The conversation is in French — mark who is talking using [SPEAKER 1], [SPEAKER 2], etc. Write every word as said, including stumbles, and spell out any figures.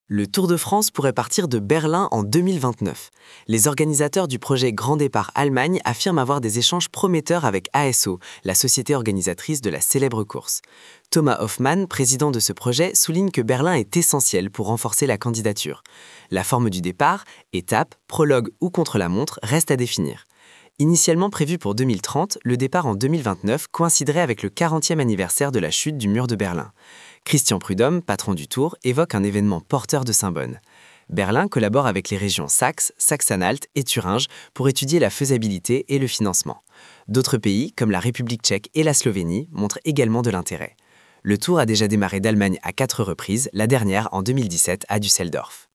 [SPEAKER 1] Le Tour de France pourrait partir de Berlin en deux mille vingt-neuf. Les organisateurs du projet Grand Départ Allemagne affirment avoir des échanges prometteurs avec A S O, la société organisatrice de la célèbre course. Thomas Hoffmann, président de ce projet, souligne que Berlin est essentiel pour renforcer la candidature. La forme du départ, étape, prologue ou contre-la-montre, reste à définir. Initialement prévu pour deux mille trente, le départ en deux mille vingt-neuf coïnciderait avec le quarantième anniversaire de la chute du mur de Berlin. Christian Prudhomme, patron du Tour, évoque un événement porteur de symboles. Berlin collabore avec les régions Saxe, Saxe-Anhalt et Thuringe pour étudier la faisabilité et le financement. D'autres pays, comme la République tchèque et la Slovénie, montrent également de l'intérêt. Le Tour a déjà démarré d'Allemagne à quatre reprises, la dernière en deux mille dix-sept à Düsseldorf.